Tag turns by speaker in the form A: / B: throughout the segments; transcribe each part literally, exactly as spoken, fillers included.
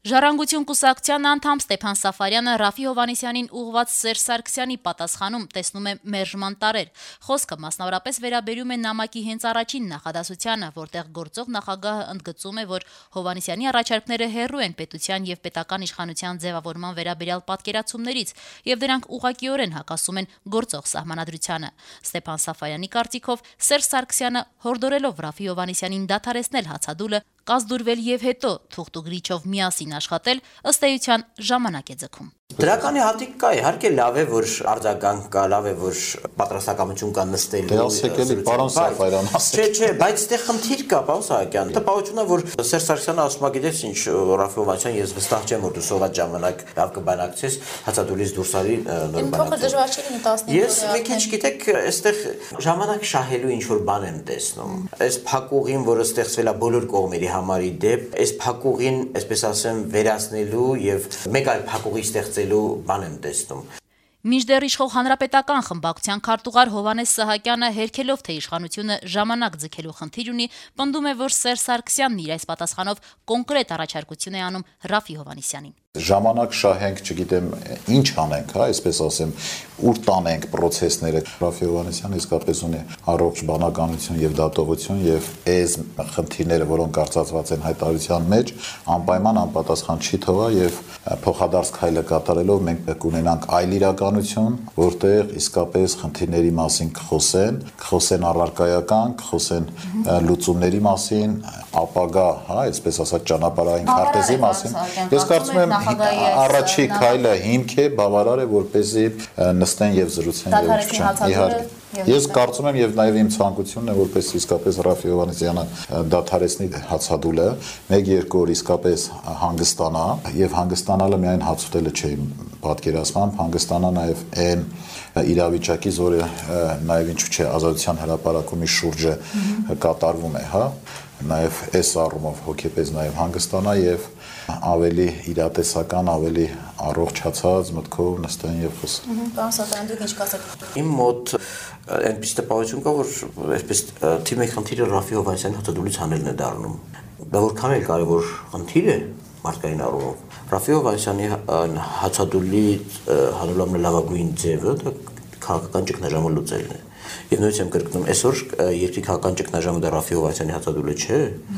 A: Ժառանգություն կուսակցության անդամ Ստեփան Սաֆարյանը Ռաֆի Հովհաննիսյանին ուղղված Սերժ Սարգսյանի պատասխանում տեսնում է մերժման տարրեր։ Խոսքը մասնավորապես վերաբերում է նամակի հենց առաջին նախադասությանը, որտեղ գործող նախագահը ընդգծում է, որ Հովհաննիսյանի առաջարկները հեռու են պետության եւ պետական իշխանության ձևավորման վերաբերյալ պատկերացումներից եւ դրանք ուղղակիորեն հակասում են գործող սահմանադրությանը։ Ստեփան Սաֆարյանի կարծիքով Սերժ Սարգսյանը հորդորելով Ռաֆի Հովհաննիսյանին դադարեցնել հացադուլը, կազդուրվել եւ հետո թուղթուգրիչով միասին աշխատել, ըստ էության ժամանակ է ձգում։
B: Դրականի հատիկ կա, իհարկե լավ է, որ արձագանք կա, լավ է, որ պատրաստակամություն կա նստելու։
C: Դասեկելի պարոն Սաֆարյան ասեք։
B: Չէ, չէ, բայց այստեղ խնդիր կա, պարոն Սահակյան։ Տպավորությունն է, որ Սերժ Սարգսյանը ասում է, գիտես ինչ, Ռաֆի Հովհաննիսյան, ես վստահ չեմ, որ դու սոված ժամանակ լավ կբանակցես, հացադուլից դուրս արի նոր բանակցել։ Ես մի քիչ գիտեք, այստեղ ժամանակ շահելու ինչ որ բան եմ տեսնում։ Այս փակուղին, որը ստեղծվել է բոլոր կողմերի համար ի դեպ, այս փակուղին, այսպես ասեմ, վերացնելու եւ մեկ այլ փակուղի ստեղծելու բան եմ տեսնում։
A: Մինչդեռ իշխող հանրապետական խմբակցության քարտուղար Հովհաննես Սահակյանը հերքելով թե իշխանությունը ժամանակ ձգելու խնդիր ունի, պնդում է, որ Սերժ Սարգսյանն իր այս պատասխանով կոնկրետ առաջարկություն է անում Ռաֆի Հովհաննիսյանին։
C: Ժամանակ շահենք, չգիտեմ, ինչ անենք, հա, այսպես ասեմ, ուր տանենք process-ները։ Ռաֆի Հովհաննիսյանը իսկապես ունի առողջ բանականություն եւ դատողություն եւ այս խնդիրները, որոնք արծացված են հայտարարության մեջ, անպայման անպատասխան չի թողա եւ փոխադարձ քայլը կատարելով մենք կունենանք այլ իրականություն, որտեղ իսկապես խնդիրների մասին կխոսեն, կխոսեն առարկայական, կխոսեն լուծումների մասին, ապագա, հա, այսպես ասած, ճանապարհային քարտեզի մասին։ Ես կարծում եմ առաջի քայլը հիմք է, բավարար է, որպեսզի նստեն եւ զրուցեն եւ ճշտեն։ Իհարկե։ Ես կարծում եմ եւ նաեւ իմ ցանկությունն է, որպես իսկապես Ռաֆի Հովհաննիսյանը դադարեցնի հացադուլը, մեկ-երկու օր իսկապես հանգստանա եւ հանգստանալը միայն հացուտելը չէ պատկերացմամբ, հանգստանա նաեւ այն իրավիճակից, որը նաեւ ինչու՞ չէ ազատության հրապարակումի շուրջը կատարվում է, հա, նաեւ այս առումով հոգեպես նաեւ հանգստանա եւ ավելի իրատեսական, ավելի առողջացած մտքով նստեն եւ խոսեն։
A: Պարոն Սաֆարյան, դուք ինչ կասեք։
B: Իմ մոտ այնպես տպավորություն կա, որ այսպես թիմի խնդիրը Ռաֆի Հովհաննիսյանի հացադուլից հանելն է դառնում։ Դա որքան էլ կարևոր խնդիր է մարդկային առումով։ Ռաֆի Հովհաննիսյանի հացադուլի հանելու ամենալավագույն ձևը դա քաղաքական ճգնաժամը լուծելն է։ Եվ նույնիսկ եմ կրկնում, այսօր երկրի քաղաքական ճգնաժամը դա Ռաֆի Հովհաննիսյանի հացադուլը չէ,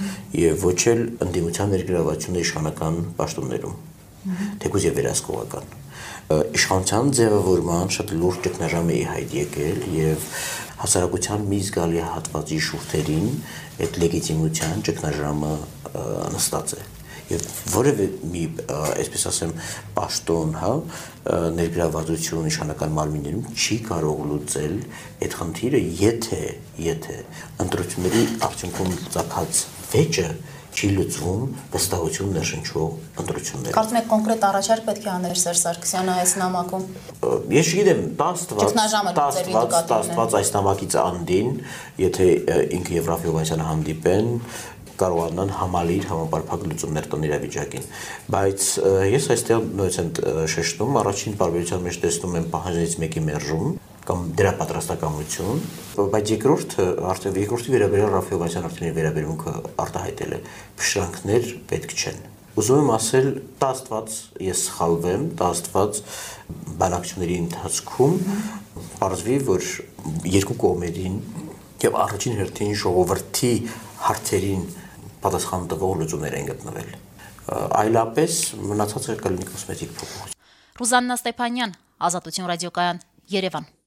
B: եւ ոչ էլ ընդդիմության ներգրավվածությունը իշխանական պաշտոններում, թեկուզ եւ վերահսկողական։ Իշխանության ձևավորման շատ լուրջ ճգնաժամ է հայտ եկել եւ հասարակության մի զգալի հատվածի շուրթերին այդ լեգիտիմության ճգնաժամը նստած է։ Եվ որևէ մի, այսպես ասեմ, պաշտոն, հա, ներգրավվածություն իշխանական մարմիններում չի կարող լուծել այդ խնդիրը, եթե, եթե ընտրությունների արդյունքում ծագած վեճը չի լուծվում վստահություն ներշնչող ընտրություններով։
A: Կարծում եք կոնկրետ առաջարկ պետք է աներ Սերժ Սարգսյանը այս նամակում։
B: Ես չգիտեմ, տասված այս նամակից անդին, եթե ինքը եւ Ռաֆի Հովհաննիսյանը հանդիպեն, կարողանան համալիր համապարփակ լուծումներ տան իրավիճակին, բայց ես այստեղ նույնպես եմ շեշտում, առաջին բարբերության մեջ տեսնում եմ պահանջներից մեկի մերժում կամ դրա պատրաստակամություն, բայց երկրորդը արդեն երկրորդի վերաբերյալ Ռաֆի Հովհաննիսյանը արդեն իր վերաբերմունքը արտահայտել է, փշրանքներ պետք չեն։ Ուզում եմ ասել, տաստված ես սխալվեմ, տաստված բանակցությունների ընթացքում պարզվի, որ երկու կողմերին եւ առաջին հերթին ժողովրդի հարցերին պատասխան տվող լուծումներ են գտնվել։ Այլապես մնացածը կլինի կոսմետիկ փոփոխություն։
A: Ռուզաննա Ստեփանյան, Ազատություն ռադիոկայան, Երևան։